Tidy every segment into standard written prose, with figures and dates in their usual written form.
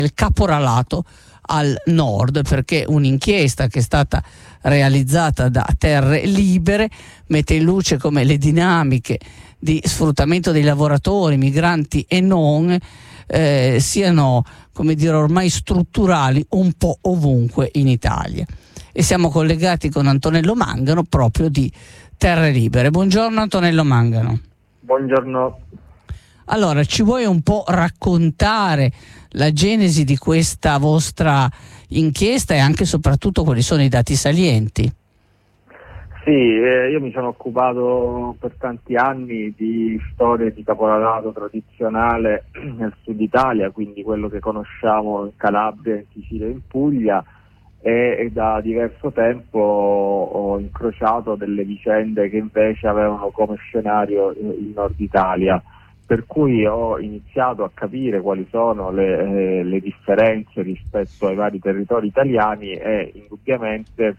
il caporalato al nord, perché un'inchiesta che è stata realizzata da Terre Libere mette in luce come le dinamiche di sfruttamento dei lavoratori, migranti e non, siano, come dire, ormai strutturali un po' ovunque in Italia. E siamo collegati con Antonello Mangano, proprio di Terre Libere. Buongiorno Antonello Mangano. Buongiorno. Allora, ci vuoi un po' raccontare la genesi di questa vostra inchiesta e anche e soprattutto quali sono i dati salienti? Sì, io mi sono occupato per tanti anni di storie di caporalato tradizionale nel sud Italia, quindi quello che conosciamo in Calabria, in Sicilia e in Puglia, e da diverso tempo ho incrociato delle vicende che invece avevano come scenario il nord Italia, per cui ho iniziato a capire quali sono le differenze rispetto ai vari territori italiani e indubbiamente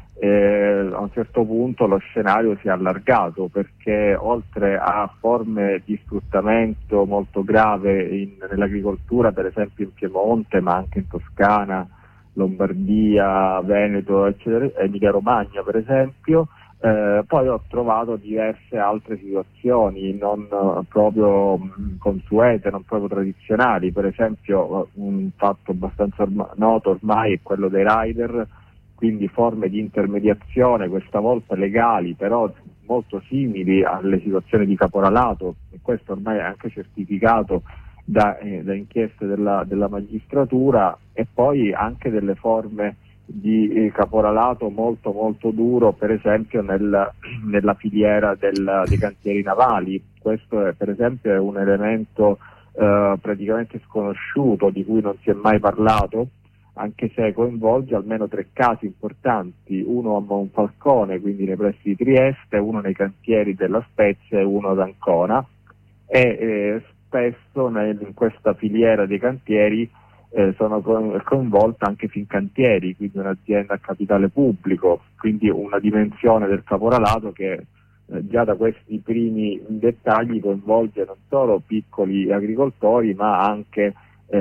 a un certo punto lo scenario si è allargato, perché oltre a forme di sfruttamento molto grave nell'agricoltura, per esempio in Piemonte, ma anche in Toscana, Lombardia, Veneto, eccetera, Emilia Romagna per esempio, poi ho trovato diverse altre situazioni non proprio consuete, non proprio tradizionali. Per esempio un fatto abbastanza noto ormai è quello dei rider, quindi forme di intermediazione, questa volta legali, però molto simili alle situazioni di caporalato, e questo ormai è anche certificato da inchieste della magistratura, e poi anche delle forme di caporalato molto molto duro, per esempio nella filiera dei cantieri navali. Questo è, per esempio, è un elemento praticamente sconosciuto, di cui non si è mai parlato, anche se coinvolge almeno 3 casi importanti, uno a Monfalcone, quindi nei pressi di Trieste, uno nei cantieri della Spezia e uno ad Ancona, e spesso in questa filiera dei cantieri sono coinvolte anche Fincantieri, quindi un'azienda a capitale pubblico, quindi una dimensione del caporalato che già da questi primi dettagli coinvolge non solo piccoli agricoltori, ma anche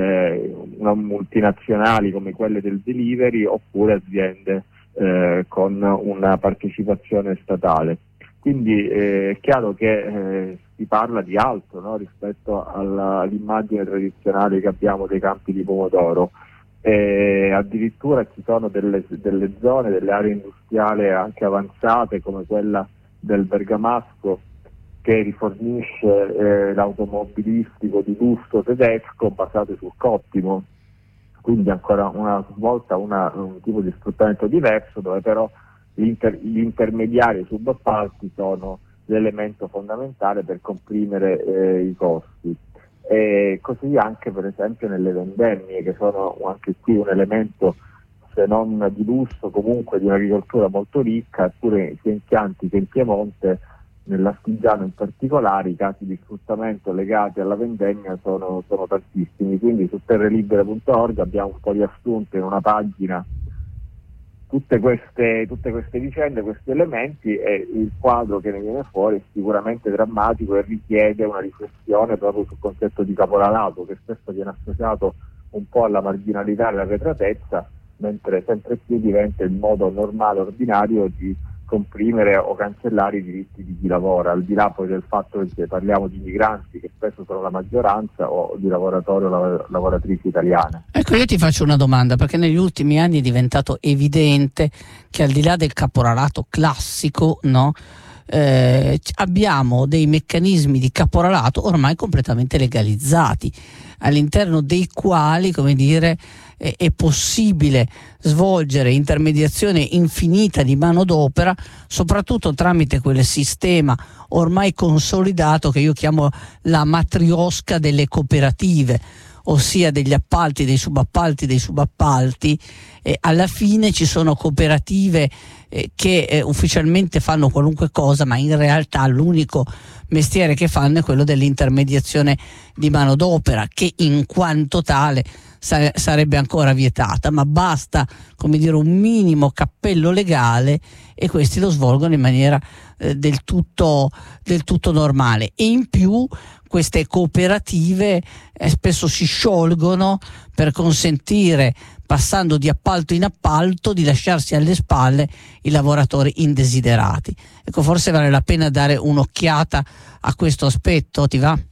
multinazionali come quelle del delivery, oppure aziende con una partecipazione statale. Quindi è chiaro che si parla di altro, no, rispetto all'immagine tradizionale che abbiamo dei campi di pomodoro. Addirittura ci sono delle zone, delle aree industriali anche avanzate, come quella del Bergamasco, che rifornisce l'automobilistico di lusso tedesco basato sul cottimo, quindi ancora una volta un tipo di sfruttamento diverso, dove però gli intermediari subappalti sono l'elemento fondamentale per comprimere i costi. E così anche per esempio nelle vendemmie, che sono anche qui un elemento, se non di lusso, comunque di un'agricoltura molto ricca, eppure sia in Chianti che in Piemonte, nell'Astigiano in particolare, i casi di sfruttamento legati alla vendemmia sono tantissimi. Quindi su terrelibere.org abbiamo un po' riassunto in una pagina tutte queste vicende, questi elementi, e il quadro che ne viene fuori è sicuramente drammatico e richiede una riflessione proprio sul concetto di caporalato, che spesso viene associato un po' alla marginalità e all'arretratezza, mentre sempre più diventa il modo normale, ordinario di comprimere o cancellare i diritti di chi lavora, al di là poi del fatto che parliamo di migranti, che spesso sono la maggioranza, o di lavoratori o lavoratrici italiane. Ecco, io ti faccio una domanda, perché negli ultimi anni è diventato evidente che al di là del caporalato classico, no, abbiamo dei meccanismi di caporalato ormai completamente legalizzati, all'interno dei quali, come dire, è possibile svolgere intermediazione infinita di manodopera, soprattutto tramite quel sistema ormai consolidato che io chiamo la matriosca delle cooperative, ossia degli appalti, dei subappalti. Alla fine ci sono cooperative che ufficialmente fanno qualunque cosa, ma in realtà l'unico mestiere che fanno è quello dell'intermediazione di manodopera, che in quanto tale sarebbe ancora vietata, ma basta, come dire, un minimo cappello legale e questi lo svolgono in maniera del tutto normale. E in più queste cooperative spesso si sciolgono per consentire, passando di appalto in appalto, di lasciarsi alle spalle i lavoratori indesiderati. Ecco, forse vale la pena dare un'occhiata a questo aspetto, ti va?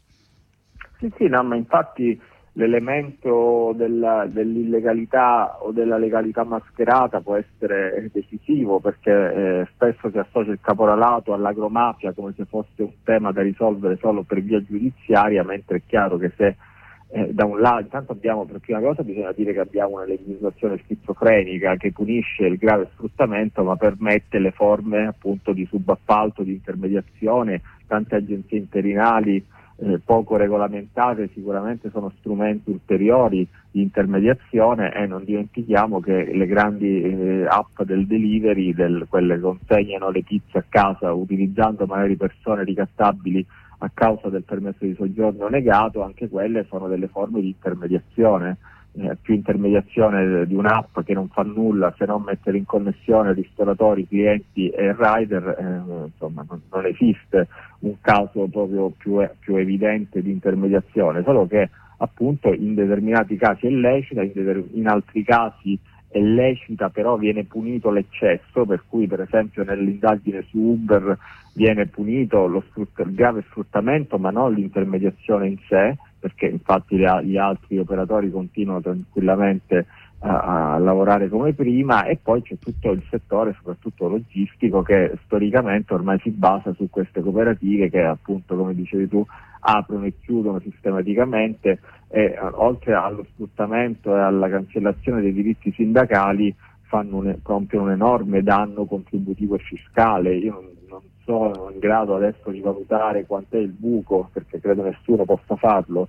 Sì, no, ma infatti l'elemento dell'illegalità o della legalità mascherata può essere decisivo, perché spesso si associa il caporalato all'agromafia come se fosse un tema da risolvere solo per via giudiziaria, mentre è chiaro che se da un lato, intanto per prima cosa bisogna dire che abbiamo una legislazione schizofrenica che punisce il grave sfruttamento ma permette le forme appunto di subappalto, di intermediazione. Tante agenzie interinali poco regolamentate sicuramente sono strumenti ulteriori di intermediazione, e non dimentichiamo che le grandi app del delivery, quelle che consegnano le pizze a casa utilizzando magari persone ricattabili a causa del permesso di soggiorno negato, anche quelle sono delle forme di intermediazione. Più intermediazione di un'app che non fa nulla se non mettere in connessione ristoratori, clienti e rider, insomma non esiste un caso proprio più evidente di intermediazione, solo che appunto in determinati casi è lecita, in altri casi è lecita però viene punito l'eccesso, per cui per esempio nell'indagine su Uber viene punito il grave sfruttamento ma non l'intermediazione in sé, perché infatti gli altri operatori continuano tranquillamente a lavorare come prima, e poi c'è tutto il settore soprattutto logistico che storicamente ormai si basa su queste cooperative che appunto, come dicevi tu, aprono e chiudono sistematicamente e oltre allo sfruttamento e alla cancellazione dei diritti sindacali compiono un enorme danno contributivo e fiscale. Io non sono in grado adesso di valutare quant'è il buco, perché credo nessuno possa farlo,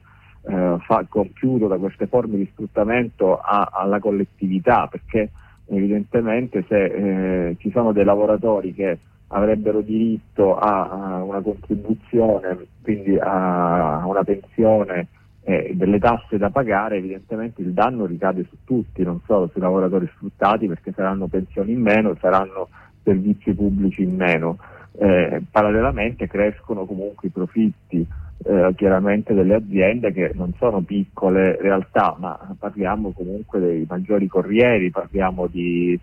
compiuto da queste forme di sfruttamento alla collettività, perché evidentemente se ci sono dei lavoratori che avrebbero diritto a una contribuzione, quindi a una pensione, delle tasse da pagare, evidentemente il danno ricade su tutti, non solo sui lavoratori sfruttati, perché saranno pensioni in meno, saranno servizi pubblici in meno. Parallelamente crescono comunque i profitti chiaramente delle aziende, che non sono piccole realtà, ma parliamo comunque dei maggiori corrieri, parliamo di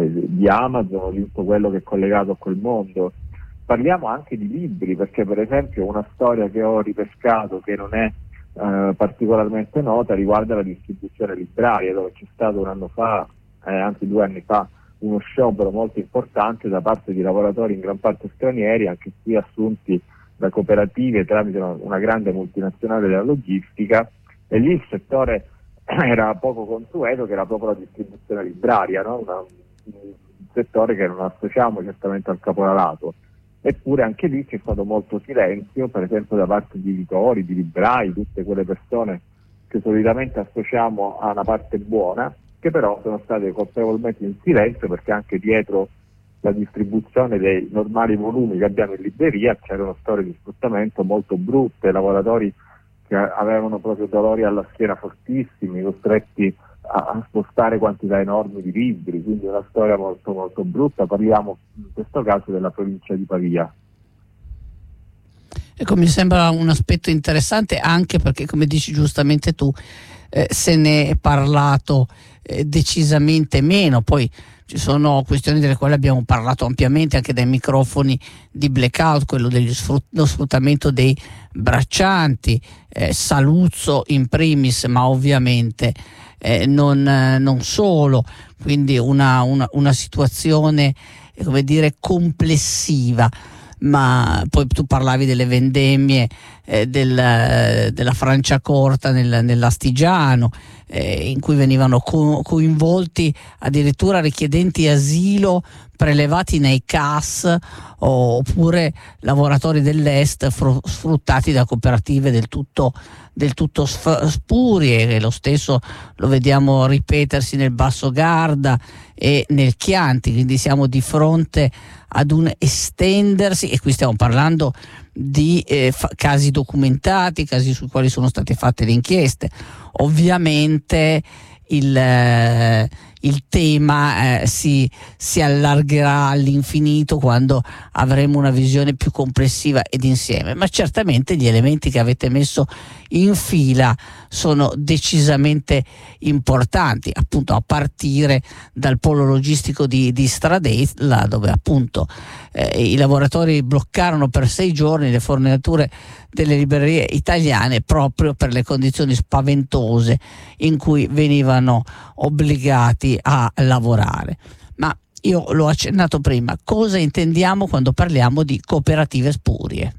Amazon, di tutto quello che è collegato a quel mondo. Parliamo anche di libri, perché per esempio una storia che ho ripescato che non è particolarmente nota riguarda la distribuzione libraria, dove c'è stato un anno fa, anzi 2 anni fa, uno sciopero molto importante da parte di lavoratori in gran parte stranieri, anche qui assunti da cooperative tramite una grande multinazionale della logistica, e lì il settore era poco consueto, che era proprio la distribuzione libraria, no? Un settore che non associamo certamente al caporalato. Eppure anche lì c'è stato molto silenzio, per esempio da parte di editori, di librai, tutte quelle persone che solitamente associamo a una parte buona, che però sono state colpevolmente in silenzio, perché anche dietro la distribuzione dei normali volumi che abbiamo in libreria c'erano storie di sfruttamento molto brutte, lavoratori che avevano proprio dolori alla schiena fortissimi, costretti a spostare quantità enormi di libri, quindi una storia molto molto brutta. Parliamo in questo caso della provincia di Pavia. Ecco, mi sembra un aspetto interessante, anche perché, come dici giustamente tu, se ne è parlato decisamente meno. Poi ci sono questioni delle quali abbiamo parlato ampiamente anche dai microfoni di Blackout, quello dello sfruttamento dei braccianti, Saluzzo in primis, ma ovviamente non solo, quindi una situazione come dire complessiva. Ma poi tu parlavi delle vendemmie della Franciacorta nell'Astigiano, in cui venivano coinvolti addirittura richiedenti asilo prelevati nei CAS, oppure lavoratori dell'Est sfruttati da cooperative del tutto spurie, e lo stesso lo vediamo ripetersi nel Basso Garda e nel Chianti. Quindi siamo di fronte ad un estendersi, e qui stiamo parlando di casi documentati, casi sui quali sono state fatte le inchieste. Ovviamente il tema si allargherà all'infinito quando avremo una visione più complessiva ed insieme, ma certamente gli elementi che avete messo in fila sono decisamente importanti, appunto a partire dal polo logistico di Stradella, dove appunto i lavoratori bloccarono per 6 giorni le forniture delle librerie italiane proprio per le condizioni spaventose in cui venivano obbligati a lavorare. Ma io l'ho accennato prima, cosa intendiamo quando parliamo di cooperative spurie?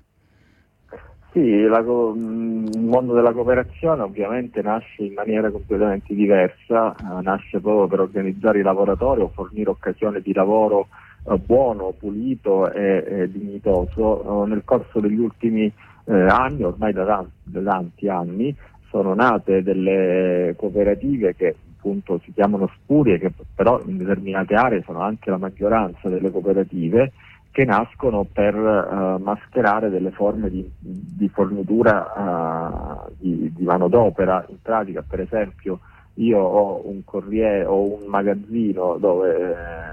Sì, il mondo della cooperazione ovviamente nasce in maniera completamente diversa, nasce proprio per organizzare i lavoratori o fornire occasioni di lavoro buono, pulito e dignitoso. Nel corso degli ultimi anni, ormai da tanti anni, sono nate delle cooperative che appunto si chiamano spurie, che però in determinate aree sono anche la maggioranza delle cooperative, che nascono per mascherare delle forme di fornitura di manodopera. In pratica, per esempio, io ho un corriere o un magazzino dove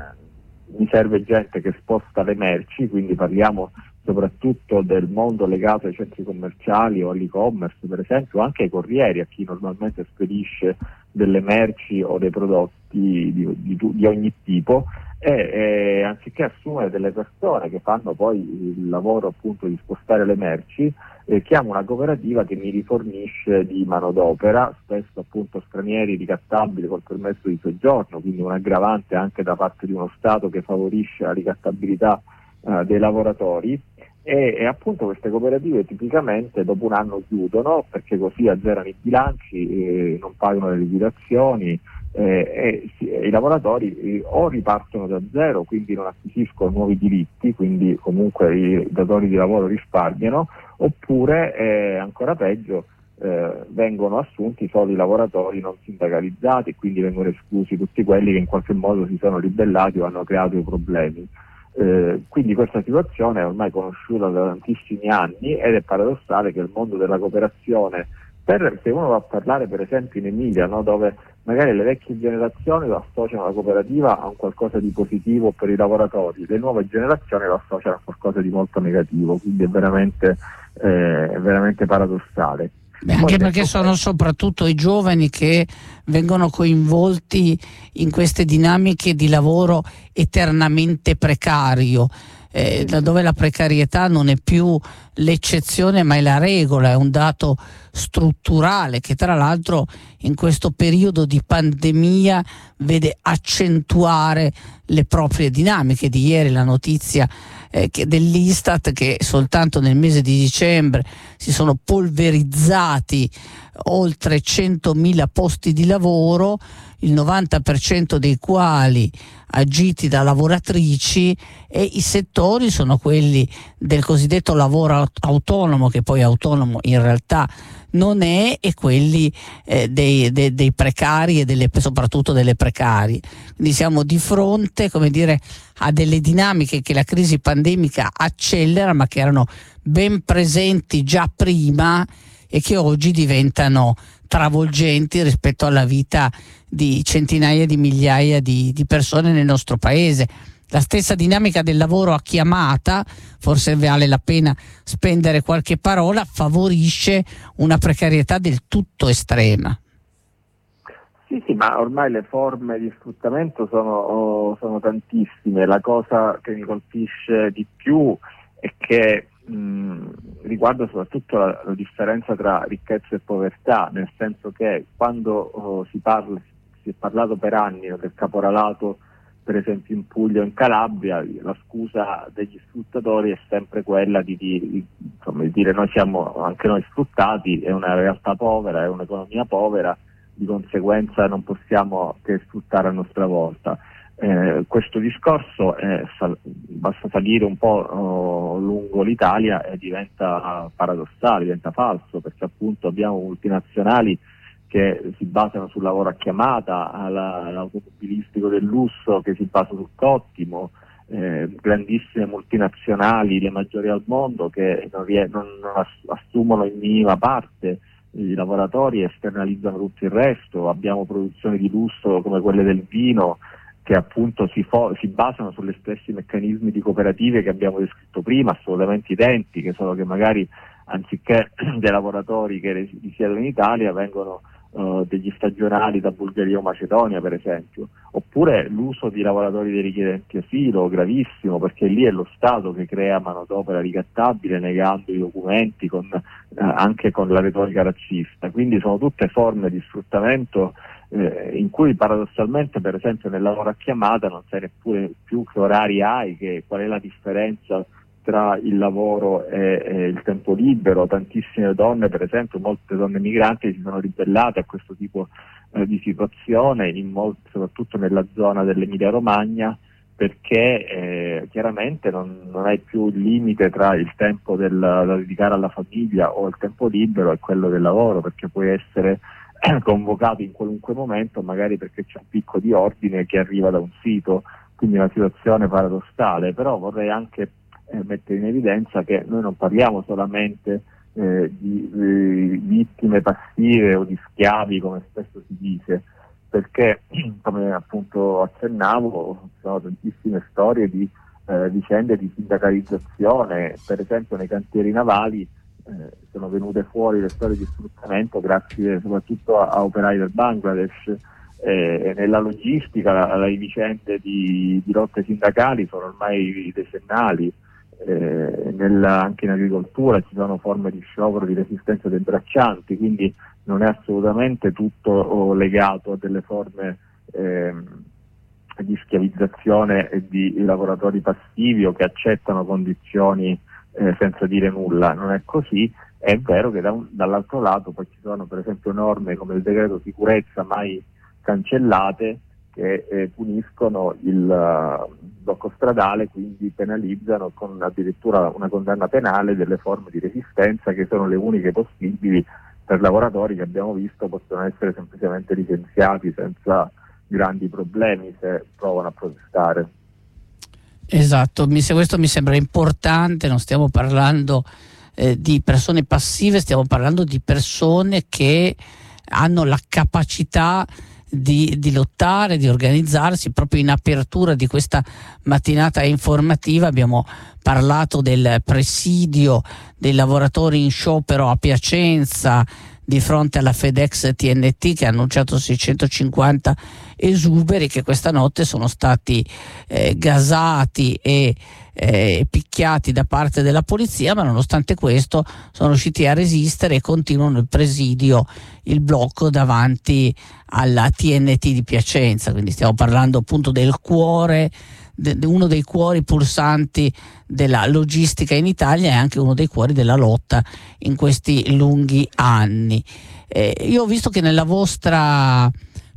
mi serve gente che sposta le merci, quindi parliamo soprattutto del mondo legato ai centri commerciali o all'e-commerce, per esempio, anche ai corrieri, a chi normalmente spedisce delle merci o dei prodotti di ogni tipo, e anziché assumere delle persone che fanno poi il lavoro appunto di spostare le merci, chiamo una cooperativa che mi rifornisce di manodopera, spesso appunto stranieri ricattabili col permesso di soggiorno, quindi un aggravante anche da parte di uno Stato che favorisce la ricattabilità dei lavoratori. E appunto queste cooperative tipicamente dopo un anno chiudono, perché così azzerano i bilanci, non pagano le liquidazioni, e i lavoratori o ripartono da zero, quindi non acquisiscono nuovi diritti, quindi comunque i datori di lavoro risparmiano, oppure ancora peggio, vengono assunti solo i lavoratori non sindacalizzati, e quindi vengono esclusi tutti quelli che in qualche modo si sono ribellati o hanno creato i problemi. Quindi questa situazione è ormai conosciuta da tantissimi anni ed è paradossale che il mondo della cooperazione, se uno va a parlare per esempio in Emilia, no, dove magari le vecchie generazioni lo associano la cooperativa a un qualcosa di positivo per i lavoratori, le nuove generazioni lo associano a qualcosa di molto negativo, quindi è veramente paradossale. Anche perché sono soprattutto i giovani che vengono coinvolti in queste dinamiche di lavoro eternamente precario, dove la precarietà non è più l'eccezione ma è la regola, è un dato strutturale che tra l'altro in questo periodo di pandemia vede accentuare le proprie dinamiche. Di ieri la notizia dell'Istat che soltanto nel mese di dicembre si sono polverizzati oltre 100.000 posti di lavoro, il 90% dei quali agiti da lavoratrici, e i settori sono quelli del cosiddetto lavoro autonomo, che poi autonomo in realtà non è, e quelli dei precari e soprattutto delle precarie. Quindi siamo di fronte, come dire, a delle dinamiche che la crisi pandemica accelera, ma che erano ben presenti già prima e che oggi diventano travolgenti rispetto alla vita di centinaia di migliaia di persone nel nostro paese. La stessa dinamica del lavoro a chiamata, forse vale la pena spendere qualche parola, favorisce una precarietà del tutto estrema. Sì, ma ormai le forme di sfruttamento sono tantissime. La cosa che mi colpisce di più è che riguarda soprattutto la differenza tra ricchezza e povertà, nel senso che quando si è parlato per anni del caporalato, per esempio in Puglia o in Calabria, la scusa degli sfruttatori è sempre quella di dire noi siamo anche noi sfruttati, è una realtà povera, è un'economia povera, di conseguenza non possiamo che sfruttare a nostra volta. Questo discorso basta salire un po' lungo l'Italia e diventa paradossale, diventa falso, perché appunto abbiamo multinazionali che si basano sul lavoro a chiamata, l'automobilistico del lusso che si basa sul cottimo, grandissime multinazionali, le maggiori al mondo, che non assumono in minima parte i lavoratori e esternalizzano tutto il resto. Abbiamo produzioni di lusso come quelle del vino che appunto si basano sugli stessi meccanismi di cooperative che abbiamo descritto prima, assolutamente identiche, solo che magari anziché dei lavoratori che risiedono in Italia vengono degli stagionali da Bulgaria o Macedonia, per esempio. Oppure l'uso di lavoratori dei richiedenti asilo, gravissimo, perché lì è lo Stato che crea manodopera ricattabile negando i documenti anche con la retorica razzista. Quindi sono tutte forme di sfruttamento in cui paradossalmente, per esempio, nel lavoro a chiamata non sai neppure più che orari hai, qual è la differenza tra il lavoro e il tempo libero. Tantissime donne, per esempio, molte donne migranti si sono ribellate a questo tipo di situazione, soprattutto nella zona dell'Emilia Romagna, perché chiaramente non hai più il limite tra il tempo da dedicare alla famiglia o il tempo libero e quello del lavoro, perché puoi essere convocato in qualunque momento, magari perché c'è un picco di ordine che arriva da un sito, quindi una situazione paradossale. Però vorrei anche mettere in evidenza che noi non parliamo solamente di vittime passive o di schiavi, come spesso si dice, perché come appunto accennavo ci sono tantissime storie di vicende di sindacalizzazione. Per esempio nei cantieri navali sono venute fuori le storie di sfruttamento grazie soprattutto a operai del Bangladesh. Nella logistica le vicende di lotte sindacali sono ormai decennali. Anche in agricoltura ci sono forme di sciopero di resistenza dei braccianti, quindi non è assolutamente tutto legato a delle forme di schiavizzazione e di lavoratori passivi o che accettano condizioni senza dire nulla. Non è così. È vero che dall'altro lato poi ci sono per esempio norme come il decreto sicurezza mai cancellate che puniscono il blocco stradale, quindi penalizzano con addirittura una condanna penale delle forme di resistenza che sono le uniche possibili per lavoratori che abbiamo visto possono essere semplicemente licenziati senza grandi problemi se provano a protestare. Esatto, questo mi sembra importante. Non stiamo parlando di persone passive, stiamo parlando di persone che hanno la capacità di lottare, di organizzarsi. Proprio in apertura di questa mattinata informativa abbiamo parlato del presidio dei lavoratori in sciopero a Piacenza di fronte alla FedEx TNT, che ha annunciato 650 esuberi che questa notte sono stati gasati e picchiati da parte della polizia, ma nonostante questo sono riusciti a resistere e continuano il presidio, il blocco davanti alla TNT di Piacenza. Quindi stiamo parlando appunto del cuore, uno dei cuori pulsanti della logistica in Italia e anche uno dei cuori della lotta in questi lunghi anni. Io ho visto che nella vostra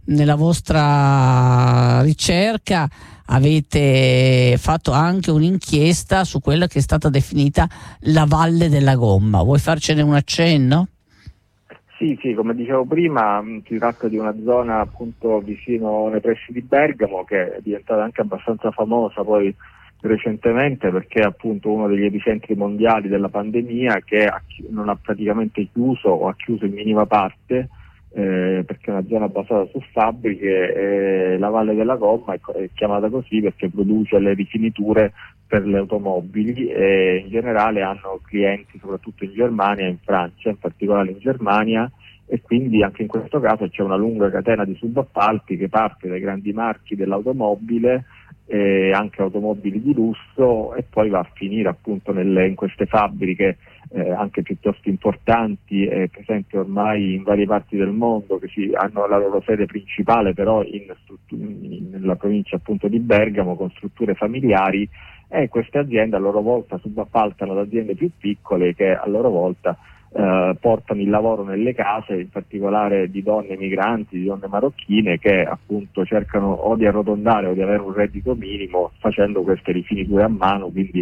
ricerca avete fatto anche un'inchiesta su quella che è stata definita la Valle della Gomma. Vuoi farcene un accenno? Sì, come dicevo prima, si tratta di una zona appunto vicino nei pressi di Bergamo, che è diventata anche abbastanza famosa poi recentemente perché è appunto uno degli epicentri mondiali della pandemia, che non ha praticamente chiuso o ha chiuso in minima parte, perché è una zona basata su fabbriche. La Valle della Gomma è chiamata così perché produce le rifiniture per le automobili e in generale hanno clienti soprattutto in Germania e in Francia, in particolare in Germania, e quindi anche in questo caso c'è una lunga catena di subappalti che parte dai grandi marchi dell'automobile e anche automobili di lusso e poi va a finire appunto in queste fabbriche anche piuttosto importanti e presenti ormai in varie parti del mondo, che hanno la loro sede principale però nella provincia appunto di Bergamo, con strutture familiari, e queste aziende a loro volta subappaltano ad aziende più piccole che a loro volta portano il lavoro nelle case, in particolare di donne migranti, di donne marocchine che appunto cercano o di arrotondare o di avere un reddito minimo facendo queste rifiniture a mano, quindi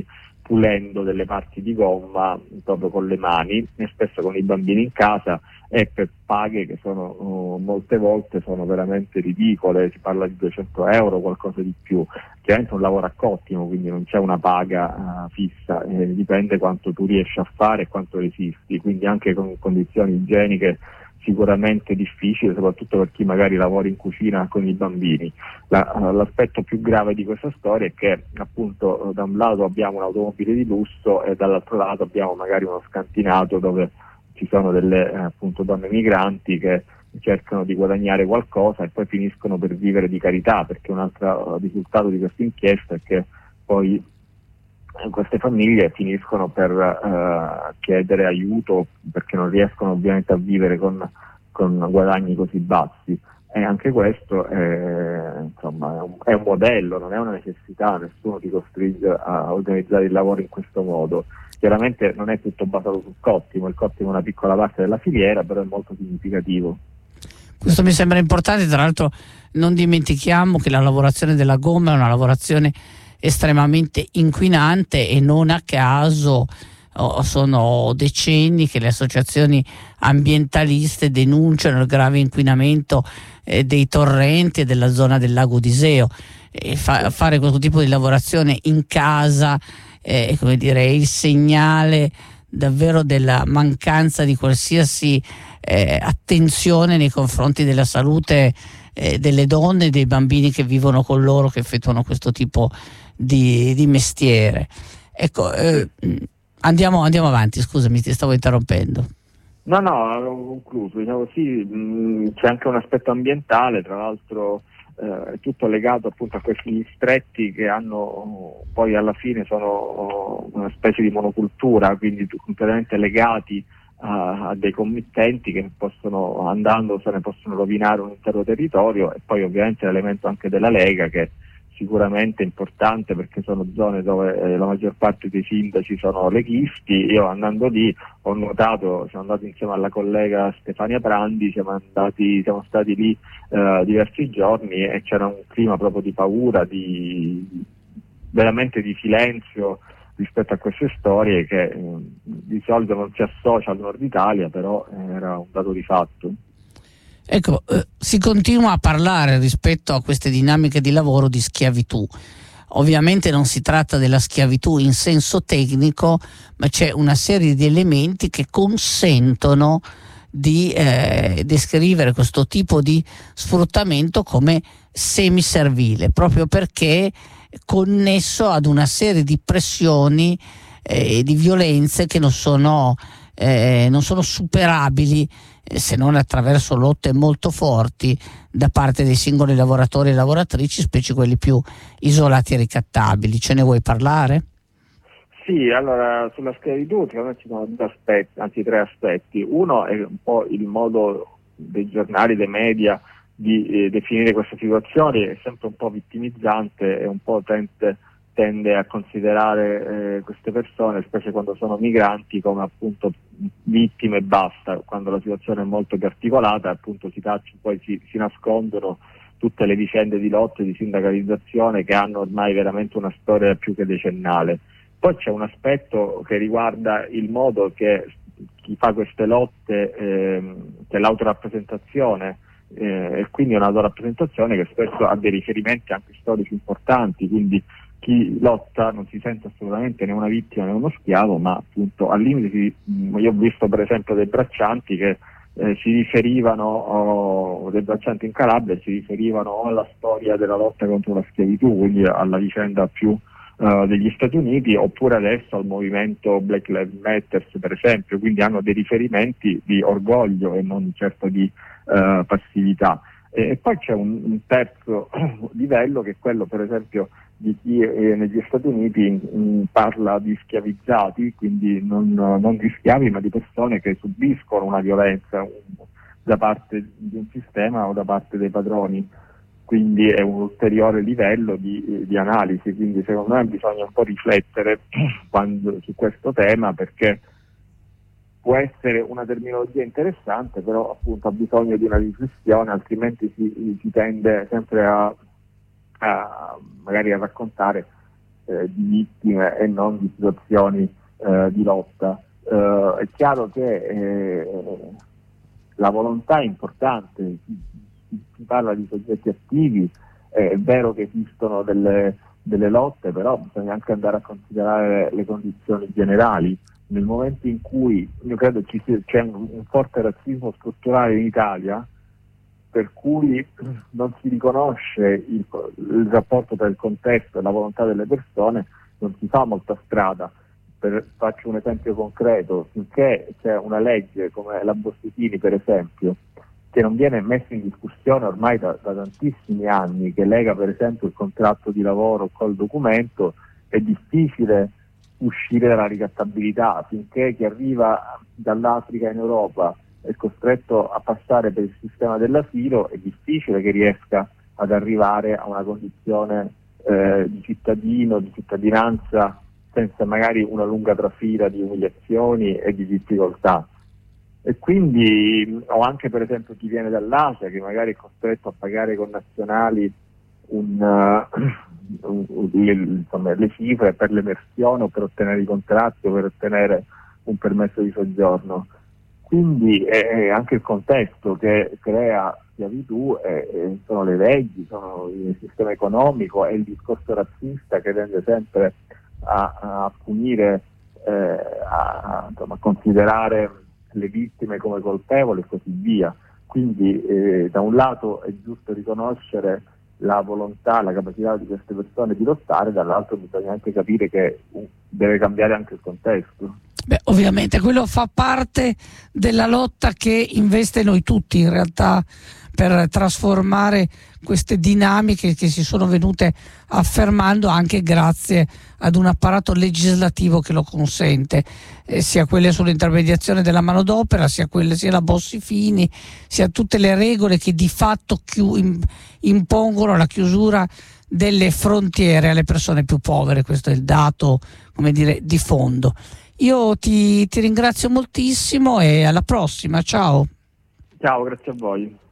pulendo delle parti di gomma proprio con le mani, e spesso con i bambini in casa, e per paghe che sono molte volte sono veramente ridicole, si parla di 200 euro, qualcosa di più. Chiaramente è un lavoro a cottimo, quindi non c'è una paga fissa, dipende quanto tu riesci a fare e quanto resisti, quindi anche con condizioni igieniche sicuramente difficile, soprattutto per chi magari lavora in cucina con i bambini. L'aspetto più grave di questa storia è che appunto da un lato abbiamo un'automobile di lusso e dall'altro lato abbiamo magari uno scantinato dove ci sono delle appunto donne migranti che cercano di guadagnare qualcosa e poi finiscono per vivere di carità, perché un altro risultato di questa inchiesta è che poi queste famiglie finiscono per chiedere aiuto perché non riescono ovviamente a vivere con guadagni così bassi, e anche questo insomma, è un modello, non è una necessità, nessuno ti costringe a organizzare il lavoro in questo modo. Chiaramente non è tutto basato sul cottimo, il cottimo è una piccola parte della filiera, però è molto significativo. Questo mi sembra importante, tra l'altro non dimentichiamo che la lavorazione della gomma è una lavorazione estremamente inquinante, e non a caso sono decenni che le associazioni ambientaliste denunciano il grave inquinamento dei torrenti e della zona del lago d'Iseo. Fare questo tipo di lavorazione in casa come dire, è il segnale davvero della mancanza di qualsiasi attenzione nei confronti della salute delle donne e dei bambini che vivono con loro, che effettuano questo tipo di mestiere. Ecco, andiamo avanti, scusami, ti stavo interrompendo. No, avevo concluso. Diciamo sì, c'è anche un aspetto ambientale, tra l'altro è tutto legato appunto a questi distretti che hanno poi alla fine sono una specie di monocultura, quindi completamente legati a dei committenti che possono, andando, se ne possono rovinare un intero territorio. E poi ovviamente l'elemento anche della Lega, che sicuramente importante perché sono zone dove la maggior parte dei sindaci sono leghisti. Io andando lì ho notato, siamo andati insieme alla collega Stefania Prandi, siamo stati lì diversi giorni, e c'era un clima proprio di paura, veramente di silenzio rispetto a queste storie che di solito non si associa al nord Italia, però era un dato di fatto. Ecco, si continua a parlare rispetto a queste dinamiche di lavoro di schiavitù. Ovviamente non si tratta della schiavitù in senso tecnico, ma c'è una serie di elementi che consentono di descrivere questo tipo di sfruttamento come semiservile, proprio perché connesso ad una serie di pressioni e di violenze che non sono superabili se non attraverso lotte molto forti da parte dei singoli lavoratori e lavoratrici, specie quelli più isolati e ricattabili. Ce ne vuoi parlare? Sì, allora sulla schiavitù secondo me ci sono due aspetti, anzi tre aspetti. Uno è un po' il modo dei giornali, dei media di definire questa situazione, è sempre un po' vittimizzante e un po' tende a considerare queste persone, specie quando sono migranti, come appunto vittime e basta, quando la situazione è molto più articolata, appunto poi si nascondono tutte le vicende di lotte, di sindacalizzazione che hanno ormai veramente una storia più che decennale. Poi c'è un aspetto che riguarda il modo che chi fa queste lotte, che è l'autorappresentazione, e quindi è un'autorappresentazione che spesso ha dei riferimenti anche storici importanti, quindi chi lotta non si sente assolutamente né una vittima né uno schiavo, ma appunto al limite io ho visto per esempio dei braccianti che si riferivano, dei braccianti in Calabria si riferivano alla storia della lotta contro la schiavitù, quindi alla vicenda più degli Stati Uniti, oppure adesso al movimento Black Lives Matter per esempio, quindi hanno dei riferimenti di orgoglio e non certo di passività. E poi c'è un terzo livello, che è quello per esempio di chi negli Stati Uniti parla di schiavizzati, quindi non di schiavi ma di persone che subiscono una violenza da parte di un sistema o da parte dei padroni, quindi è un ulteriore livello di analisi. Quindi secondo me bisogna un po' riflettere su questo tema, perché può essere una terminologia interessante, però appunto ha bisogno di una riflessione, altrimenti si tende sempre magari a raccontare di vittime e non di situazioni di lotta. È chiaro che la volontà è importante, si parla di soggetti attivi, è vero che esistono delle lotte, però bisogna anche andare a considerare le condizioni generali. Nel momento in cui io credo c'è un forte razzismo strutturale in Italia, per cui non si riconosce il rapporto tra il contesto e la volontà delle persone, non si fa molta strada. Faccio un esempio concreto: finché c'è una legge come la Bossi-Fini, per esempio, che non viene messa in discussione ormai da tantissimi anni, che lega per esempio il contratto di lavoro col documento, è difficile uscire dalla ricattabilità. Finché chi arriva dall'Africa in Europa è costretto a passare per il sistema dell'asilo, è difficile che riesca ad arrivare a una condizione di cittadino, di cittadinanza, senza magari una lunga trafila di umiliazioni e di difficoltà. E quindi, o anche per esempio chi viene dall'Asia, che magari è costretto a pagare con nazionali le cifre per l'emersione o per ottenere i contratti o per ottenere un permesso di soggiorno. Quindi è anche il contesto che crea schiavitù, sono le leggi, sono il sistema economico, è il discorso razzista che tende sempre a punire, a considerare le vittime come colpevoli e così via. Quindi da un lato è giusto riconoscere la volontà, la capacità di queste persone di lottare, dall'altro bisogna anche capire che deve cambiare anche il contesto. Beh, ovviamente quello fa parte della lotta che investe noi tutti in realtà, per trasformare queste dinamiche che si sono venute affermando anche grazie ad un apparato legislativo che lo consente, sia quelle sull'intermediazione della manodopera, sia la Bossi-Fini, sia tutte le regole che di fatto impongono la chiusura delle frontiere alle persone più povere. Questo è il dato, come dire, di fondo. Io ti ringrazio moltissimo e alla prossima, ciao. Ciao, grazie a voi.